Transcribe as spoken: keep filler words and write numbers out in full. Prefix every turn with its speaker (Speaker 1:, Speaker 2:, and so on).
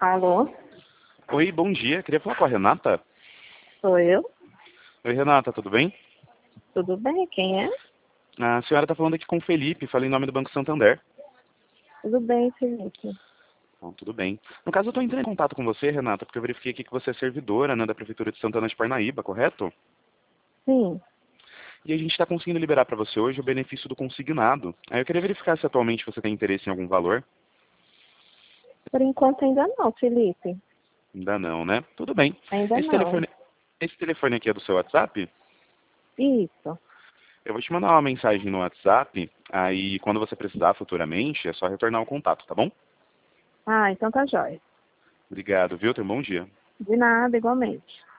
Speaker 1: Alô?
Speaker 2: Oi, bom dia. Queria falar com a Renata.
Speaker 1: Sou eu?
Speaker 2: Oi, Renata, tudo bem?
Speaker 1: Tudo bem? Quem é?
Speaker 2: A senhora está falando aqui com o Felipe, falei em nome do Banco Santander.
Speaker 1: Tudo bem, Felipe.
Speaker 2: Bom, tudo bem. No caso, eu estou entrando em contato com você, Renata, porque eu verifiquei aqui que você é servidora, né, da Prefeitura de Santana de Parnaíba, correto?
Speaker 1: Sim.
Speaker 2: E a gente está conseguindo liberar para você hoje o benefício do consignado. Aí eu queria verificar se atualmente você tem interesse em algum valor.
Speaker 1: Por enquanto ainda não, Felipe.
Speaker 2: Ainda não, né? Tudo bem.
Speaker 1: Ainda
Speaker 2: Esse
Speaker 1: não.
Speaker 2: telefone, esse telefone aqui é do seu WhatsApp?
Speaker 1: Isso.
Speaker 2: Eu vou te mandar uma mensagem no WhatsApp, aí quando você precisar futuramente, é só retornar o contato, tá bom?
Speaker 1: Ah, então tá jóia.
Speaker 2: Obrigado, viu? Tenha um bom dia.
Speaker 1: De nada, igualmente.